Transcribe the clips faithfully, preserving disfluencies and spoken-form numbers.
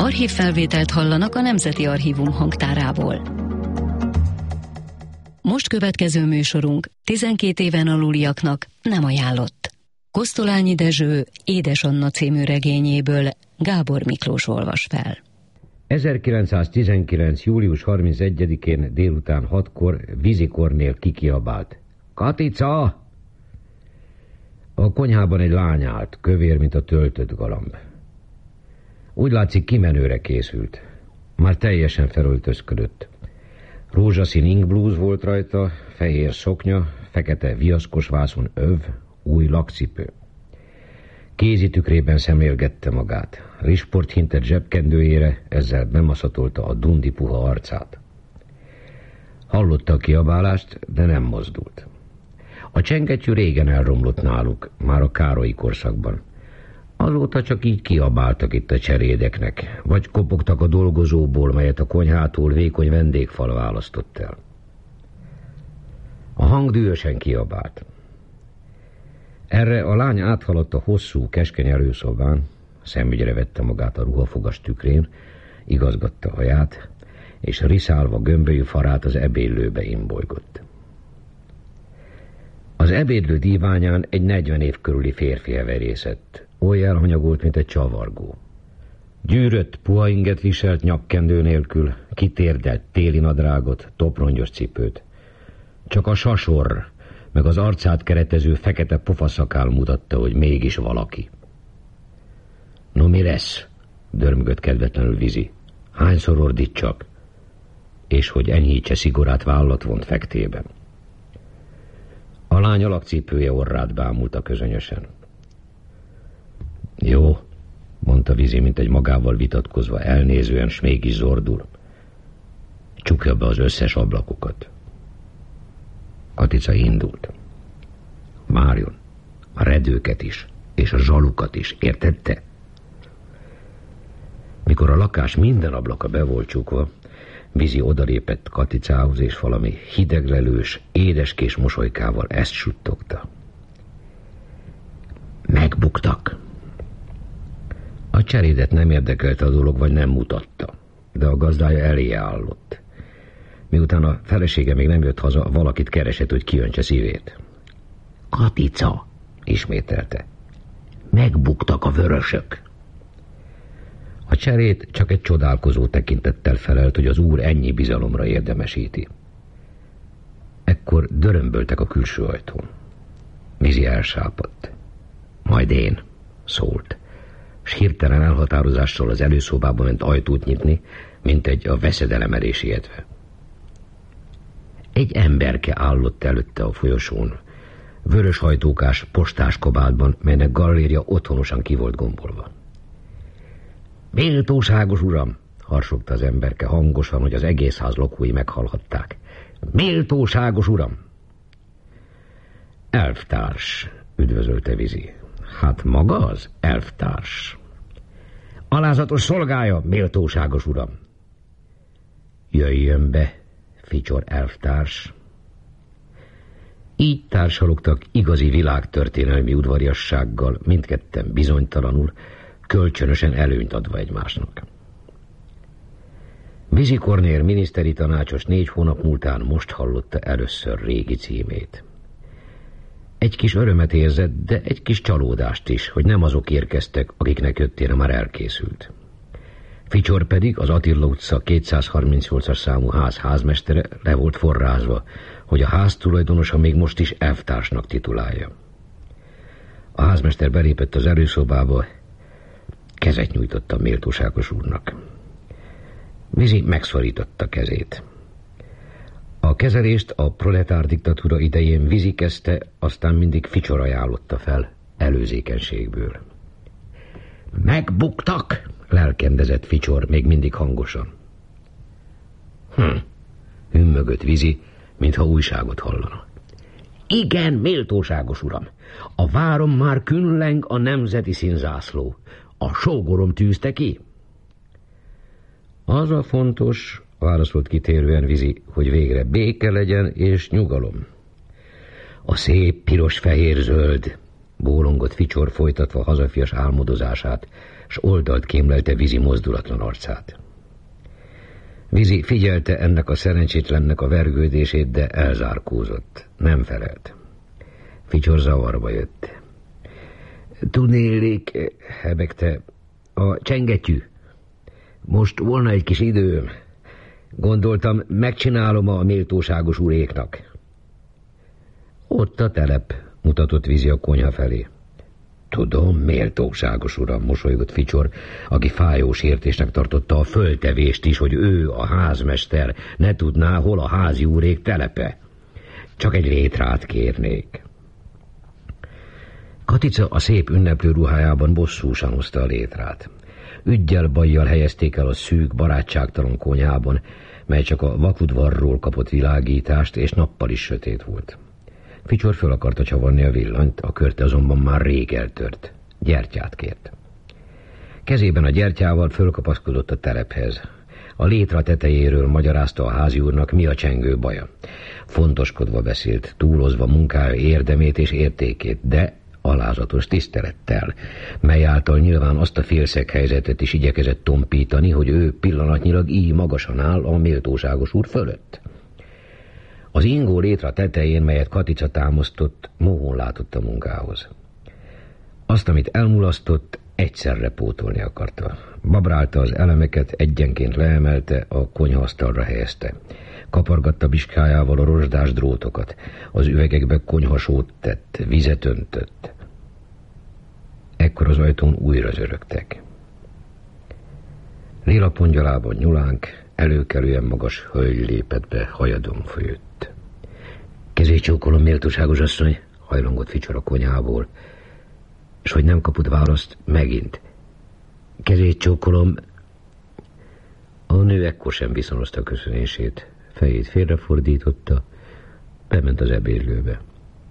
Archívfelvételt hallanak a Nemzeti Archívum hangtárából. Most következő műsorunk tizenkét éven aluliaknak nem ajánlott. Kosztolányi Dezső Édes Anna című regényéből Gábor Miklós olvas fel. ezerkilencszáztizenkilenc. július harmincegyedikén délután hatkor Vizi Kornél kikiabált: Katica! A konyhában egy lány állt, kövér, mint a töltött galamb. Úgy látszik, kimenőre készült. Már teljesen felöltözködött. Rózsaszín ingblúz volt rajta, fehér szoknya, fekete viaszkos vászon öv, új lakcipő. Kézi tükrében szemlélgette magát. Risport hintett zsebkendőjére, ezzel bemaszatolta a dundi puha arcát. Hallotta a kiabálást, de nem mozdult. A csengettyű régen elromlott náluk, már a Károlyi korszakban. Azóta csak így kiabáltak itt a cserédeknek, vagy kopogtak a dolgozóból, melyet a konyhától vékony vendégfal választott el. A hang dühösen kiabált. Erre a lány áthaladt a hosszú, keskeny előszobán, szemügyre vette magát a ruhafogas tükrén, igazgatta haját, és riszálva gömbölyű farát az ebédlőbe imbolygott. Az ebédlő díványán egy negyven év körüli férfi heverészett, oly elhanyagolt, mint egy csavargó. Gyűrött, puha inget viselt nyakkendő nélkül, kitérdelt téli nadrágot, toprongyos cipőt. Csak a sasorr, meg az arcát keretező fekete pofaszakál mutatta, hogy mégis valaki. No, mi lesz? Dörmögött kedvetlenül Vizi. Hányszor ordít csak? És hogy enyhítse szigorát, vállat vont fektében. A lány alakcipője orrát bámulta közönösen. Jó, mondta Vizi, mint egy magával vitatkozva, elnézően, s mégis zordul. Csukja be az összes ablakokat. Katica indult. Várjon, a redőket is, és a zsalukat is, értette? Mikor a lakás minden ablaka be volt csukva, Vizi odalépett Katicához, és valami hideglelős, édeskés mosolykával ezt suttogta. Megbuktak. A cserédet nem érdekelte a dolog, vagy nem mutatta, de a gazdája eléje állott. Miután a felesége még nem jött haza, valakit keresett, hogy kiöntse szívét. Katica, ismételte. Megbuktak a vörösök. A cserét csak egy csodálkozó tekintettel felelt, hogy az úr ennyi bizalomra érdemesíti. Ekkor dörömböltek a külső ajtón. Vizi elsápadt. Majd én, szólt, s hirtelen elhatározással az előszobában ment ajtót nyitni, mint egy a veszedelemedés ijedve. Egy emberke állott előtte a folyosón, vörös hajtókás postás kabátban, melynek galléria otthonosan ki volt gombolva. Méltóságos uram, harsogta az emberke hangosan, hogy az egész ház lakói meghallhatták. Méltóságos uram! Elvtárs, üdvözölte Vizi. Hát maga az elvtárs. Alázatos szolgája, méltóságos uram. Jöjjön be, ficsor elvtárs. Így társalogtak igazi világtörténelmi udvariassággal, mindketten bizonytalanul, kölcsönösen előnyt adva egymásnak. Vizi Kornél miniszteri tanácsos négy hónap múltán most hallotta először régi címét. Egy kis örömet érzett, de egy kis csalódást is, hogy nem azok érkeztek, akiknek jöttére már elkészült. Ficsor pedig, az Attila utca kétszázharmincnyolcas számú ház házmestere le volt forrázva, hogy a ház tulajdonosa még most is elvtársnak titulálja. A házmester belépett az előszobába, kezet nyújtott a méltóságos úrnak. Vizi megszorította kezét. A kezelést a proletár diktatúra idején Vizi kezdte, aztán mindig Ficsor ajánlotta fel, előzékenységből. Megbuktak, lelkendezett Ficsor még mindig hangosan. Hm, hümmögött Vizi, mintha újságot hallana. Igen, méltóságos uram, a várom már künleng a nemzeti színzászló. A sógorom tűzte ki. Az a fontos, válaszolt kitérően Vizi, hogy végre béke legyen és nyugalom. A szép piros-fehér-zöld, Bólongott Ficsorr folytatva hazafias álmodozását, s oldalt kémlelte Vizi mozdulatlan arcát. Vizi figyelte ennek a szerencsétlennek a vergődését, de elzárkózott. Nem felelt. Ficsorr zavarba jött. Tudnélik, hebegte, a csengettyű. Most volna egy kis időm. Gondoltam, megcsinálom a méltóságos uréknak. Ott a telep, mutatott Vizi a konyha felé. Tudom, méltóságos uram, mosolygott Ficsorr, aki fájó sértésnek tartotta a föltevést is, hogy ő, a házmester, ne tudná, hol a házi úrék telepe. Csak egy létrát kérnék. Katica a szép ünneplő ruhájában bosszúsan hozta a létrát. Üggyel-bajjal helyezték el a szűk, barátságtalan konyhában, mely csak a vakudvarról kapott világítást, és nappal is sötét volt. Ficsorr föl akarta csavarni a villanyt, a körte azonban már rég eltört. Gyertyát kért. Kezében a gyertyával fölkapaszkodott a telephez. A létra tetejéről magyarázta a házi úrnak, mi a csengő baja. Fontoskodva beszélt, túlozva munkája érdemét és értékét, de alázatos tisztelettel, mely által nyilván azt a félszeghelyzetet is igyekezett tompítani, hogy ő pillanatnyilag így magasan áll a méltóságos úr fölött. Az ingó létra tetején, melyet Katica támasztott, mohón látott a munkához. Azt, amit elmulasztott, egyszerre pótolni akarta. Babrálta az elemeket, egyenként leemelte, a konyhaasztalra helyezte. Kapargatta biskájával a rozsdás drótokat. Az üvegekbe konyhasót tett, vizet öntött. Ekkor az ajtón újra zörögtek. Lila pongyalában nyulánk, előkelően magas hölgy lépett be, hajadon fölött. Kezét csókolom, méltóságos asszony, hajlongott Ficsorr a konyhából, és hogy nem kapott választ, megint. Kezét csókolom. A nő ekkor sem viszonozta a köszönését. Fejét félrefordította, bement az ebédlőbe.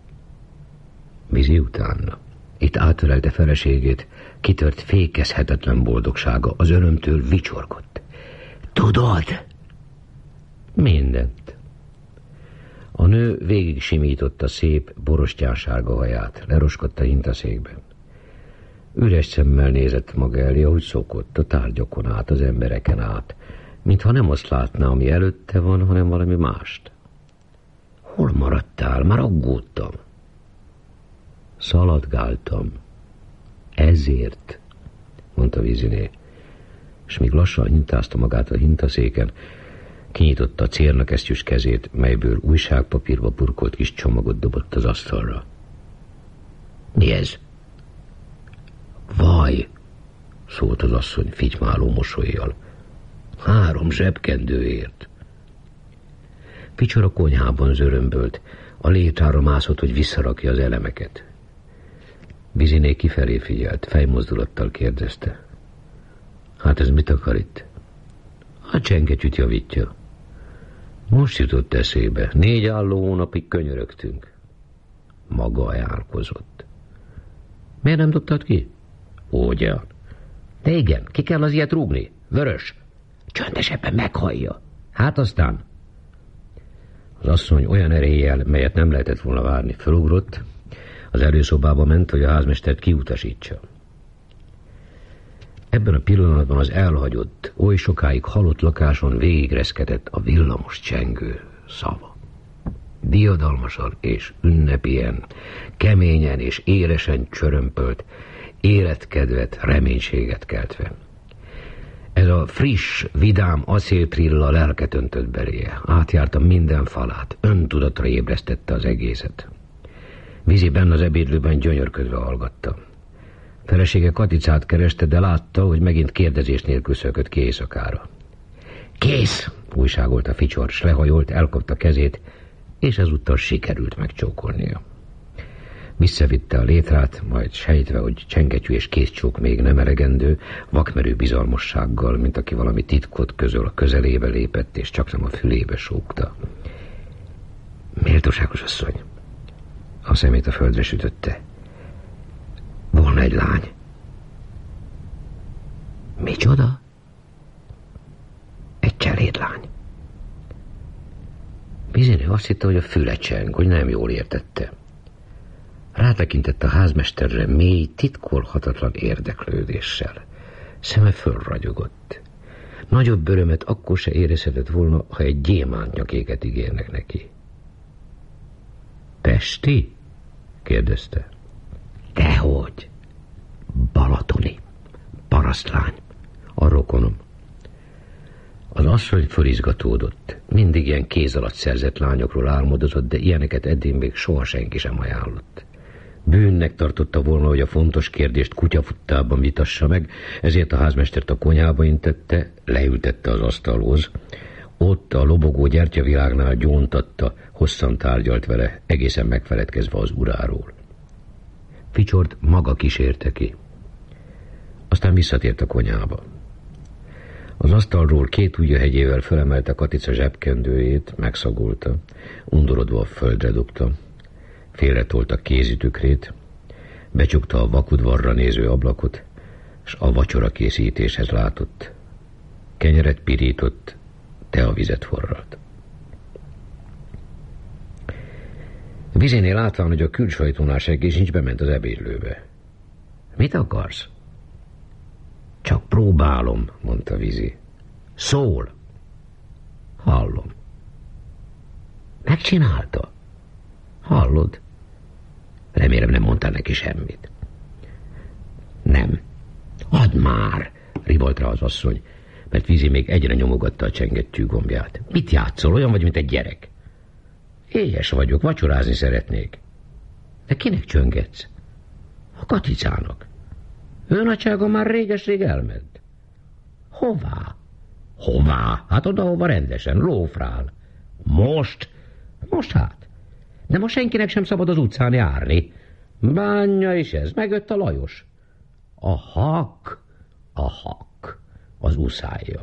Vizi utána. Itt átölelte feleségét, kitört fékezhetetlen boldogsága, az örömtől vicsorgott. Tudod? Mindent. A nő végig simította szép, borostyánsárga haját, leroskadt a hintaszékbe. Üres szemmel nézett maga elé, ahogy szokott, a tárgyakon át, az embereken át, mintha nem azt látná, ami előtte van, hanem valami mást. Hol maradtál? Már aggódtam. Szaladgáltam. Ezért, mondta Viziné, és míg lassan hintázta magát a hintaszéken, kinyitotta a cérnakesztyűs kezét, melyből újságpapírba burkolt kis csomagot dobott az asztalra. Mi ez? Vaj, szólt az asszony fitymáló mosollyal. Három zsebkendőért. Ficsorr a konyhában zörömbölt, a létrára mászott, hogy visszarakja az elemeket. Viziné kifelé figyelt, fejmozdulattal kérdezte. Hát ez mit akar itt? A csengettyűt javítja. Most jutott eszébe, négy álló hónapig könyörögtünk. Maga ajánlkozott. Miért nem dobtad ki? Ugyan. De igen, ki kell az ilyet rúgni? Vörös. Csöndesebben meghallja. Hát aztán. Az asszony olyan eréllyel, melyet nem lehetett volna várni, felugrott, az előszobába ment, hogy a házmestert kiutasítsa. Ebben a pillanatban az elhagyott, oly sokáig halott lakáson végigreszkedett a villamos csengő szava. Diadalmasan és ünnepien, keményen és éresen csörömpölt, életkedvet, reménységet keltve. Ez a friss, vidám acéltrilla lelket öntött beléje, átjárta minden falát, öntudatra ébresztette az egészet. Vizi benn az ebédlőben gyönyörködve hallgatta. Felesége Katicát kereste, de látta, hogy megint kérdezés nélkül szökött ki éjszakára. Kész! Újságolta Ficsorr, s lehajolt, elkapta kezét, és ezúttal sikerült megcsókolnia. Visszavitte a létrát, majd sejtve, hogy csengettyű és kézcsók még nem elegendő, vakmerő bizalmassággal, mint aki valami titkot közöl, a közelébe lépett, és csaknem a fülébe súgta. Méltóságos asszony, a szemét a földre sütötte. Volna egy lány. Micsoda? Egy cselédlány. Viziné azt hitte, hogy a füle cseng, hogy nem jól értette. Rátekintett a házmesterre mély, titkolhatatlan érdeklődéssel. Szeme fölragyogott. Nagyobb örömet akkor se érezhetett volna, ha egy gyémántnyakéket ígérnek neki. Pesti? kérdezte. Dehogy? Balatoni. Parasztlány. A rokonom. Az asszony fölizgatódott. Mindig ilyen kéz alatt szerzett lányokról álmodozott, de ilyeneket eddig még soha senki sem ajánlott. Bűnnek tartotta volna, hogy a fontos kérdést kutyafuttában vitassa meg, ezért a házmestert a konyhába intette, leültette az asztalhoz. Ott a lobogó gyertyavilágnál gyóntatta, hosszan tárgyalt vele, egészen megfeledkezve az uráról. Ficsort maga kísérte ki. Aztán visszatért a konyhába. Az asztalról két ujjahegyével fölemelte Katica zsebkendőjét, megszagolta, undorodva a földre dobta. Félretolta kézitükrét, becsukta a vakudvarra néző ablakot, s a vacsora készítéshez látott. Kenyeret pirított, teavizet forralt. Vizénél látván, hogy a külsajtónál seggés nincs, bement az ebédlőbe. Mit akarsz? Csak próbálom, mondta Vizi. Szól. Hallom. Megcsinálta? Hallod? Remélem nem mondtál neki semmit. Nem. Add már, rivolt rá az asszony, mert Vizi még egyre nyomogatta a csengettyű gombját. Mit játszol? Olyan vagy, mint egy gyerek. Éhes vagyok, vacsorázni szeretnék. De kinek csöngetsz? A Katicának. Ő nagysága már réges-rég elment. Hová? Hová? Hát oda, hova rendesen, lófrál. Most? Most hát. De most senkinek sem szabad az utcán járni. Bánja is ez, megött a Lajos. A hak, a hak, az uszájjal.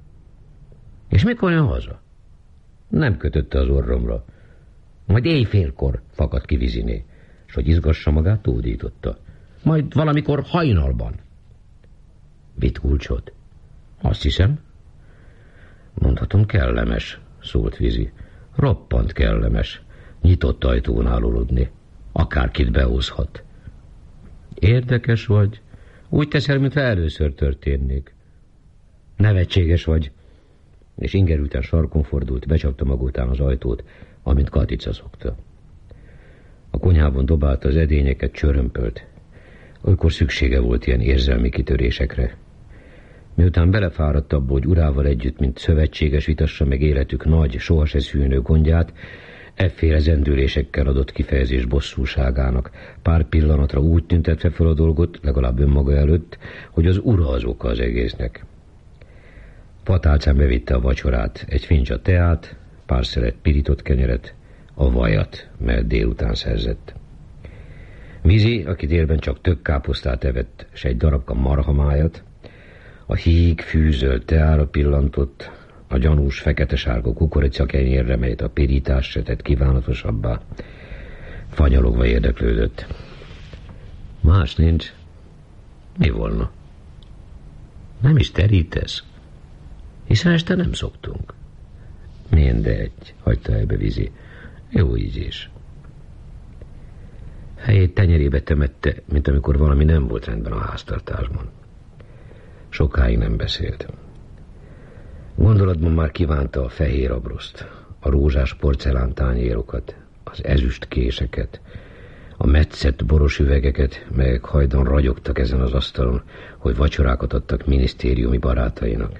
És mikor jön haza? Nem kötötte az orromra. Majd éjfélkor fakadt ki Viziné, s hogy izgassa magát, tódította. Majd valamikor hajnalban. Vitt kulcsot? Azt hiszem. Mondhatom, kellemes, szólt Vizi. Roppant kellemes. Nyitott ajtónál aludni. Akárkit behozhat. Érdekes vagy. Úgy teszel, mintha először történnék. Nevetséges vagy. És ingerülten sarkon fordult, becsapta maga után az ajtót, amint Katica szokta. A konyhában dobálta az edényeket, csörömpölt. Olykor szüksége volt ilyen érzelmi kitörésekre. Miután belefáradt abba, hogy urával együtt, mint szövetséges vitassa meg életük nagy, soha se szűnő gondját, efféle zendülésekkel adott kifejezés bosszúságának, pár pillanatra úgy tüntetve fel a dolgot, legalább önmaga előtt, hogy az ura az oka az egésznek. Patálcán bevitte a vacsorát, egy fincsa teát, pár szelet pirított kenyeret, a vajat, mert délután szerzett. Vizi, aki délben csak tök káposztát evett, s egy darabka marhamájat, a híg fűzölt teára pillantott, a gyanús fekete-sárga kukoricakenyérre, melyet a pirítás se tett kívánatosabbá. Fanyalogva érdeklődött. Más nincs. Mi volna? Nem is terítesz? Hiszen este nem szoktunk. Mindegy, hagyta ebbe Vizi. Jó ízés. Helyét tenyerébe temette, mint amikor valami nem volt rendben a háztartásban. Sokáig nem beszélt. Gondolatban már kívánta a fehér abroszt, a rózsás porcelántányérokat, az ezüst késeket, a metszett boros üvegeket, melyek hajdan ragyogtak ezen az asztalon, hogy vacsorákat adtak minisztériumi barátainak.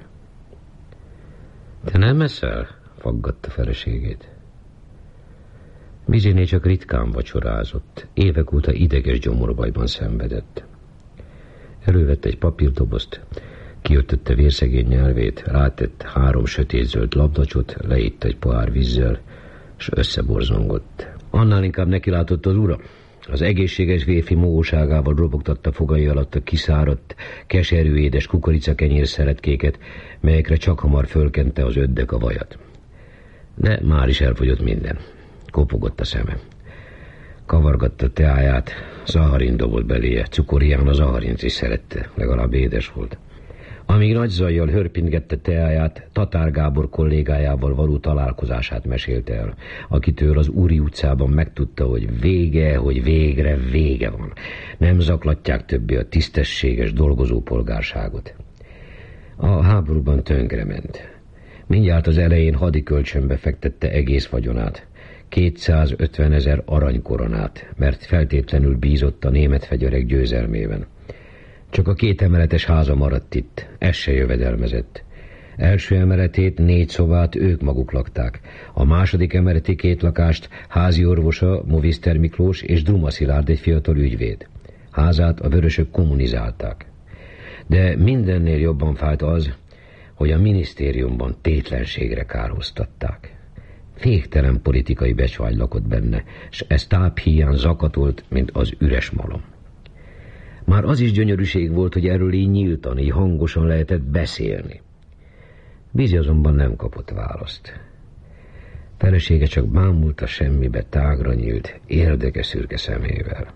Te nem eszel? Faggatta feleségét. Viziné csak ritkán vacsorázott, évek óta ideges gyomorbajban szenvedett. Elővette egy papírdobozt, kiötötte vérszegény nyelvét, rátett három sötétzöld labdacsot, leitt egy pohár vízzel, s összeborzongott. Annál inkább nekilátott az ura. Az egészséges vérfi mohóságával robogtatta fogai alatt a kiszáradt, keserű édes kukoricakenyér szeretkéket, melyekre csak hamar fölkente az öddek a vajat. De már is elfogyott minden. Kopogott a szeme. Kavargatta teáját, zaharin dobott beléje. Cukorián a zaharint is szerette, legalább édes volt. Amíg nagy zajjal hörpintgette teáját, Tatár Gábor kollégájával való találkozását mesélte el, akitől az Úri utcában megtudta, hogy vége, hogy végre vége van. Nem zaklatják többé a tisztességes dolgozó polgárságot. A háborúban tönkrement. Mindjárt az elején hadikölcsönbe fektette egész vagyonát, kétszázötvenezer aranykoronát, mert feltétlenül bízott a német fegyverek győzelmében. Csak a két emeletes háza maradt itt, ez se jövedelmezett. Első emeletét, négy szobát ők maguk lakták. A második emeleti két lakást házi orvosa, Moviszter Miklós és Druma Szilárd, egy fiatal ügyvéd. Házát a vörösök kommunizálták. De mindennél jobban fájt az, hogy a minisztériumban tétlenségre kárhoztatták. Féktelen politikai becsvágy lakott benne, s ez táphíján zakatolt, mint az üres malom. Már az is gyönyörűség volt, hogy erről így nyíltan, így hangosan lehetett beszélni. Bizi azonban nem kapott választ. Felesége csak bámulta semmibe tágra nyílt, érdekes szürke szemével.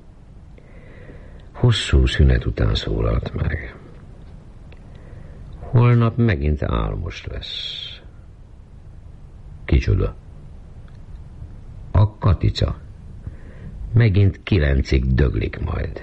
Hosszú szünet után szólalt meg. Holnap megint álmos lesz. Kicsoda? A Katica. Megint kilencig döglik majd.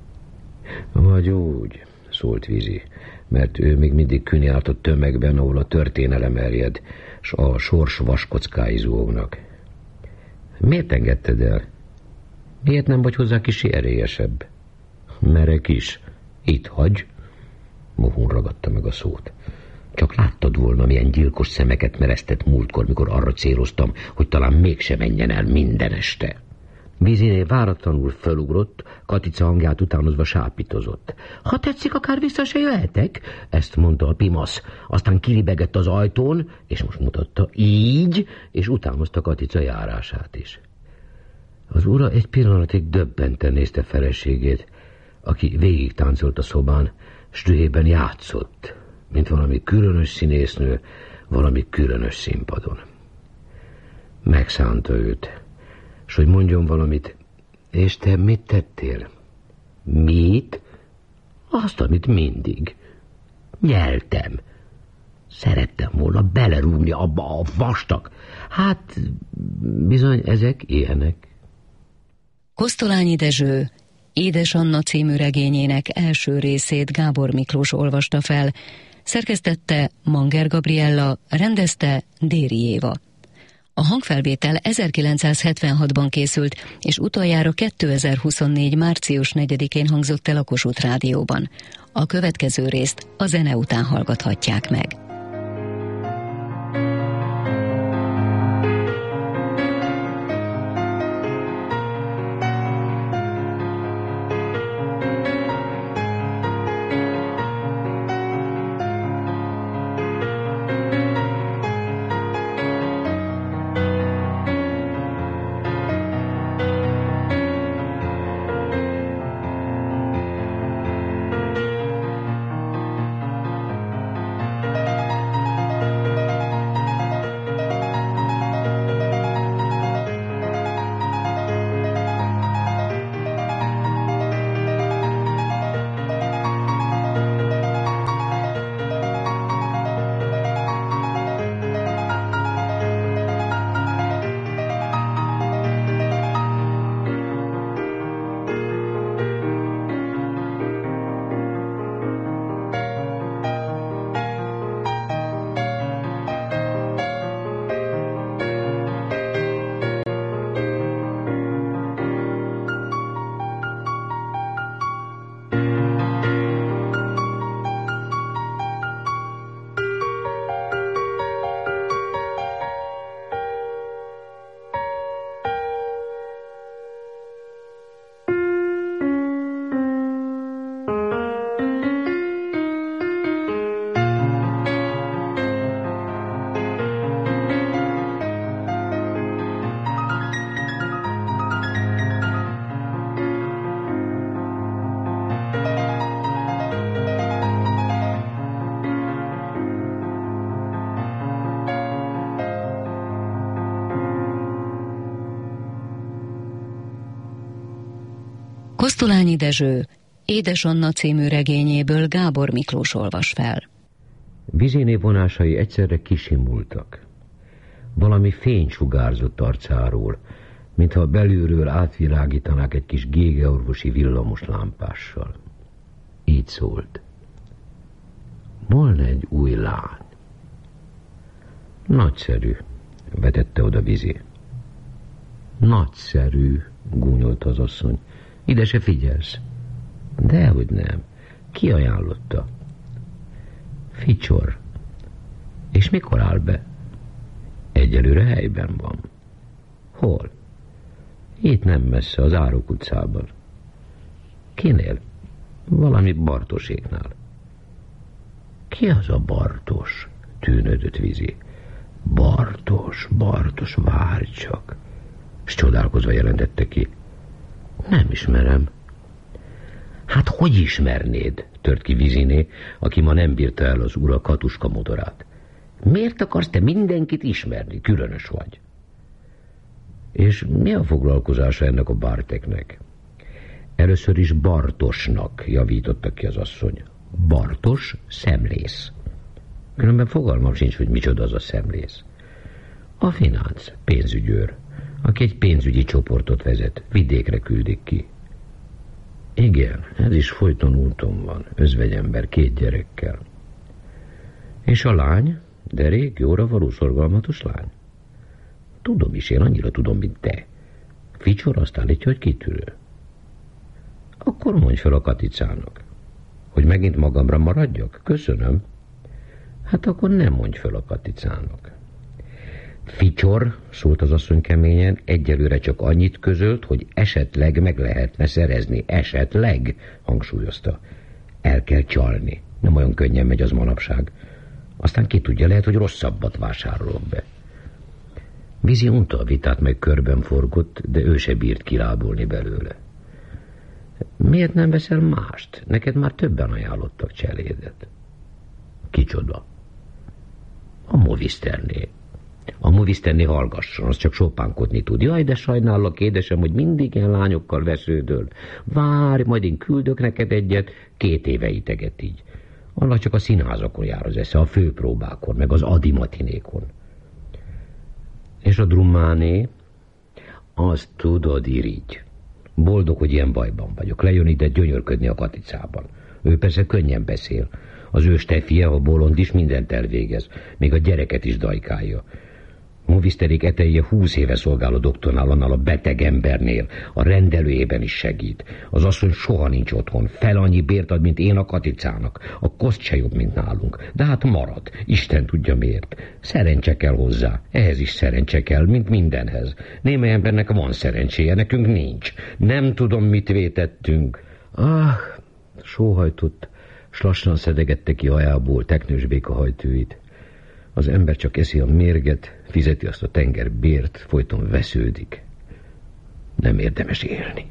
Vagy úgy, szólt Vizi, mert ő még mindig künjárt a tömegben, ahol a történelem erjed, s a sors vaskockái zúgnak. Miért engedted el? Miért nem vagy hozzá kis erélyesebb? Merek is. Itt hagy. Mohón ragadta meg a szót. Csak láttad volna, milyen gyilkos szemeket meresztett múltkor, mikor arra céloztam, hogy talán mégse menjen el minden este. Viziné váratlanul fölugrott, Katica hangját utánozva sápítozott. Ha tetszik, akár vissza se jöhetek? Ezt mondta a pimasz. Aztán kiribegett az ajtón, és most mutatta így, és utánozta Katica járását is. Az ura egy pillanatig döbbenten nézte feleségét, aki végig táncolt a szobán, s dühében játszott, mint valami különös színésznő, valami különös színpadon. Megszánta őt, s hogy mondjon valamit. És te mit tettél? Mit? Azt, amit mindig. Nyeltem. Szerettem volna belerúgni abba a vastag. Hát, bizony ezek ilyenek. Kosztolányi Dezső Édes Anna című regényének első részét Gábor Miklós olvasta fel, szerkesztette Manger Gabriella, rendezte Déri Éva. A hangfelvétel ezerkilencszázhetvenhatban készült, és utoljára kétezer-huszonnégy. március negyedikén hangzott el a Kossuth Rádióban. A következő részt a zene után hallgathatják meg. Kosztolányi Dezső Édes Anna című regényéből Gábor Miklós olvas fel. Viziné vonásai egyszerre kisimultak. Valami fény sugárzott arcáról, mintha belülről átvilágítanák egy kis gégeorvosi villamos lámpással. Így szólt. Volna egy új lány. Nagyszerű, vetette oda Vizi. Nagyszerű, gúnyolta az asszony. Ide se figyelsz. Dehogy nem. Ki ajánlotta? Ficsor. És mikor áll be? Egyelőre helyben van. Hol? Itt nem messze, az Árok utcában. Kinél? Valami Bartoséknál. Ki az a Bartos? Tűnődött Vizi. Bartos, Bartos, várj csak. S csodálkozva jelentette ki. Nem ismerem. Hát hogy ismernéd? Tört ki Viziné, aki ma nem bírta el az ura Katuska modorát. Miért akarsz te mindenkit ismerni? Különös vagy. És mi a foglalkozása ennek a Barteknek? Először is Bartosnak, javította ki az asszony. Bartos szemlész. Különben fogalmam sincs, hogy micsoda az a szemlész. A finánc, pénzügyőr, aki egy pénzügyi csoportot vezet, vidékre küldik ki. Igen, ez is folyton úton van, özvegyember két gyerekkel. És a lány? Derék, jóra való, szorgalmatos lány? Tudom is, én annyira tudom, mint te. Ficsor azt állítja, hogy kitűrő. Akkor mondj fel a Katicának. Hogy megint magamra maradjak? Köszönöm. Hát akkor nem mondj fel a Katicának. Ficsor, szólt az asszony keményen, egyelőre csak annyit közölt, hogy esetleg meg lehetne szerezni. Esetleg, hangsúlyozta. El kell csalni. Nem olyan könnyen megy az manapság. Aztán ki tudja, lehet, hogy rosszabbat vásárolok be. Vizi unta a vitát, meg körben forgott, de ő se bírt kilábolni belőle. Miért nem veszel mást? Neked már többen ajánlottak cselédet. Kicsoda? A Moviszterné. A Moviszterné hallgasson, az csak sopánkodni tud. Jaj, de sajnállak, édesem, hogy mindig ilyen lányokkal vesződöl. Várj, majd én küldök neked egyet, két éve iteget így. Annak csak a színházakon jár az esze, a főpróbákon, meg az adimatinékon. És a Drummáné? Azt tudod, irigy. Boldog, hogy ilyen bajban vagyok. Lejön ide gyönyörködni a Katicában. Ő persze könnyen beszél. Az ő Stefie, a bolond is, mindent elvégez. Még a gyereket is dajkálja. Moviszterék etelje húsz éve szolgál a doktornál, annál a beteg embernél. A rendelőjében is segít. Az asszony soha nincs otthon. Fel annyi bért ad, mint én a Katicának. A koszt se jobb, mint nálunk. De hát marad. Isten tudja miért. Szerencse kell hozzá. Ehhez is szerencse kell, mint mindenhez. Némely embernek van szerencséje, nekünk nincs. Nem tudom, mit vétettünk. Ah, sóhajtott, s lassan szedegette ki hajából teknős békahajtőit. Az ember csak eszi a mérget, fizeti azt a tenger bért, folyton vesződik. Nem érdemes élni.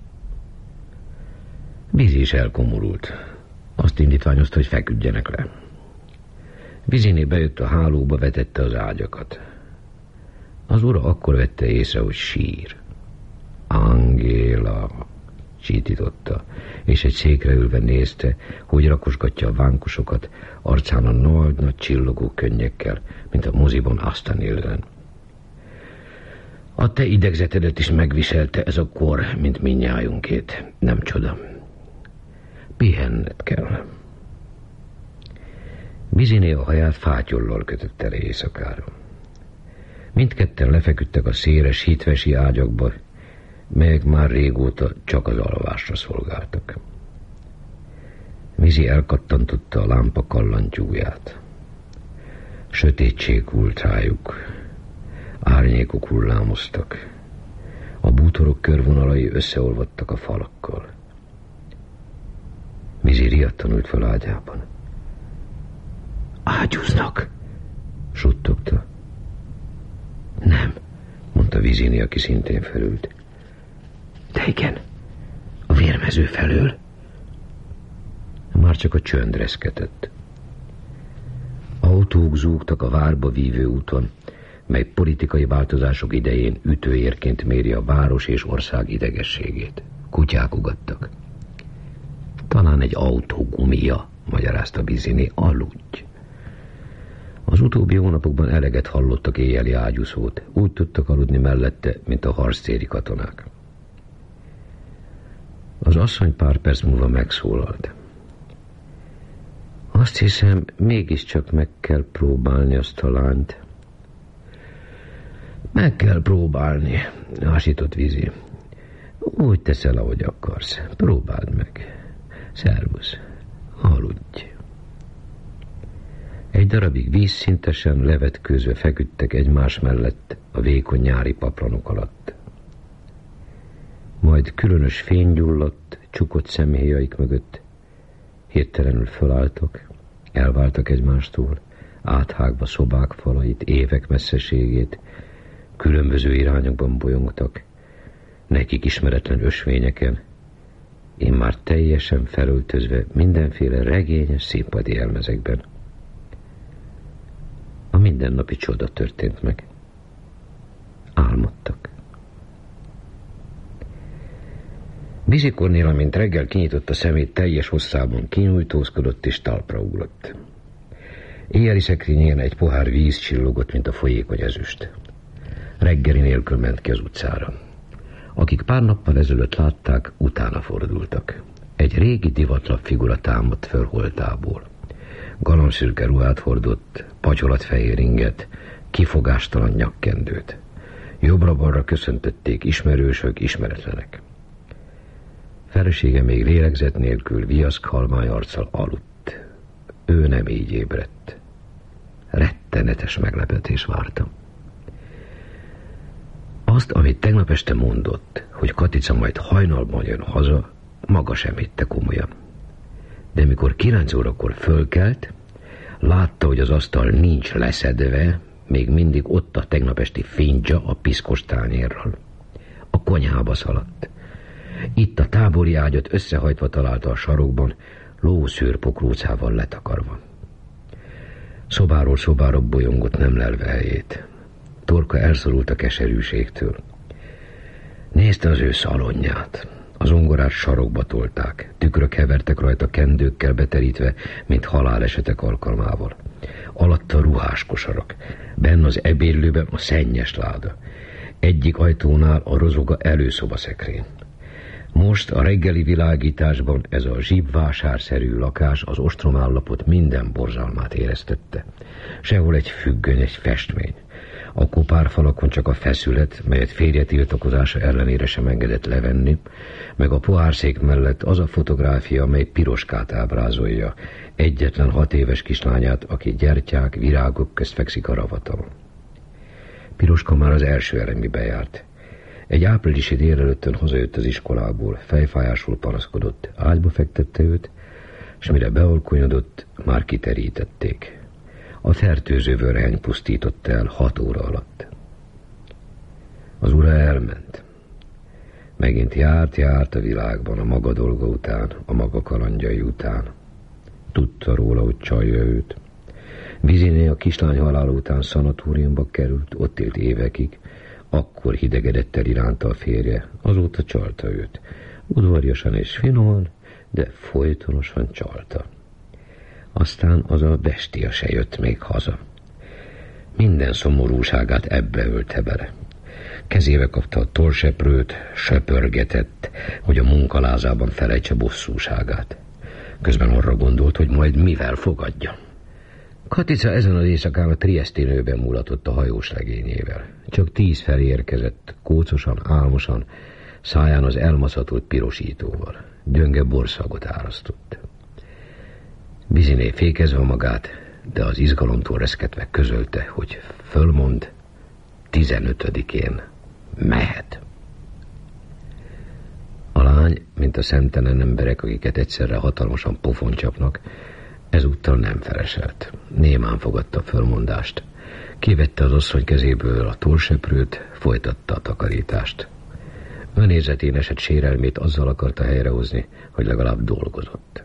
Vizi is elkomorult. Azt indítványozta, hogy feküdjenek le. Viziné bejött a hálóba, vetette az ágyakat. Az ura akkor vette észre, hogy sír. Angéla, csítította, és egy székre ülve nézte, hogy rakosgatja a vánkosokat, arcán a nagy-nagy csillogó könnyekkel, mint a moziban Astanillen. A te idegzetedet is megviselte ez a kor, mint mindnyájunkét. Nem csoda. Pihenned kell. Viziné a haját fátyollal kötötte le éjszakára. Mindketten lefeküdtek a széles, hitvesi ágyakba, melyek már régóta csak az alvásra szolgáltak. Vizi elkattantotta a lámpa kallantyúját. Sötétség hult rájuk, árnyékok hullámoztak, a bútorok körvonalai összeolvadtak a falakkal. Vizi riadtan ült fel ágyában. Ágyúznak, suttogta. Nem, mondta Viziné, aki szintén felült. De igen, a vérmező felől. Már csak a csönd reszketett. Autók zúgtak a várba vívő úton, mely politikai változások idején ütőérként méri a város és ország idegességét. Kutyák ugattak. Talán egy autó gumija, magyarázta Biziné, aludj. Az utóbbi hónapokban eleget hallottak éjjeli ágyúszót, úgy tudtak aludni mellette, mint a harctéri katonák. Az asszony pár perc múlva megszólalt. Azt hiszem, mégiscsak meg kell próbálni azt a lányt. Meg kell próbálni, ásított Vizi. Úgy teszel, ahogy akarsz. Próbáld meg. Szervusz. Aludj. Egy darabig vízszintesen levetkőzve feküdtek egymás mellett a vékony nyári paplanok alatt. Majd különös fény gyulladt csukott szemhéjaik mögött. Hirtelenül fölálltak, elváltak egymástól, áthágva szobák falait, évek messzeségét, különböző irányokban bolyongtak, nekik ismeretlen ösvényeken, én már teljesen felöltözve mindenféle regényes színpadi elmezekben. A mindennapi csoda történt meg. Álmodtak. Bizi Kornél, amint reggel kinyitotta szemét, teljes hosszában kinyújtózkodott és talpra ugrott. Éjjeli szekrényén egy pohár víz csillogott, mint a folyékony ezüst. Reggeli nélkül ment ki az utcára. Akik pár nappal ezelőtt látták, utána fordultak. Egy régi divatlap figura támadt föl holtából. Galamszürke ruhát hordott, pacsolatfehér inget, kifogástalan nyakkendőt. Jobbra-balra köszöntötték ismerősök, ismeretlenek. Felesége még lélegzet nélkül, viaszk halmány arccal aludt. Ő nem így ébredt. Rettenetes meglepetés várta. Azt, amit tegnap este mondott, hogy Katica majd hajnalban jön haza, maga sem hitte komolyan. De mikor kilenc órakor fölkelt, látta, hogy az asztal nincs leszedve, még mindig ott a tegnap esti findzsa a piszkos tányérral. A konyhába szaladt. Itt a tábori ágyat összehajtva találta a sarokban, lószőr pokrócával letakarva. Szobáról szobára bolyongott, nem lelve helyét. Torka elszorult a keserűségtől. Nézte az ő szalonját. Az zongorát sarokba tolták. Tükrök hevertek rajta kendőkkel beterítve, mint halálesetek alkalmával. Alatta ruhás kosarak. Benn az ebédlőben a szennyes láda. Egyik ajtónál a rozoga előszoba szekrény. Most a reggeli világításban ez a zsibvásárszerű lakás az ostromállapot minden borzalmát éreztette. Sehol egy függöny, egy festmény. A kopárfalakon csak a feszület, melyet férje tiltakozása ellenére sem engedett levenni, meg a pohárszék mellett az a fotográfia, mely Piroskát ábrázolja, egyetlen hat éves kislányát, aki gyertyák, virágok közt fekszik a ravatalon. Piroska már az első elemibe járt. Egy áprilisi délelőttön hazajött az iskolából, fejfájásul panaszkodott, ágyba fektette őt, és mire bealkonyodott, már kiterítették. A fertőző vörheny pusztította el hat óra alatt. Az ura elment. Megint járt-járt a világban a maga dolga után, a maga kalandjai után. Tudta róla, hogy csalja őt. Biziné a kislány halála után szanatóriumba került, ott élt évekig, akkor hidegedett el iránta a férje, azóta csalta őt. Udvariasan és finoman, de folytonosan csalta. Aztán az a bestia se jött még haza. Minden szomorúságát ebbe ölte bele. Kezébe kapta a tollseprőt, söpörgetett, hogy a munkalázában felejtse bosszúságát. Közben arra gondolt, hogy majd mivel fogadja. Katica ezen az éjszakán a Triesztinőben mulatott a hajós legényével. Csak tíz felé érkezett, kócosan, álmosan, száján az elmaszatolt pirosítóval. Gyönge borszagot árasztott. Biziné fékezve magát, de az izgalomtól reszketve közölte, hogy fölmond, tizenötödikén mehet. A lány, mint a szemtelen emberek, akiket egyszerre hatalmasan pofon csapnak, ezúttal nem feleselt. Némán fogadta a fölmondást. Kivette az asszony kezéből a tollseprőt, folytatta a takarítást. Önézetén esett sérelmét azzal akarta helyrehozni, hogy legalább dolgozott.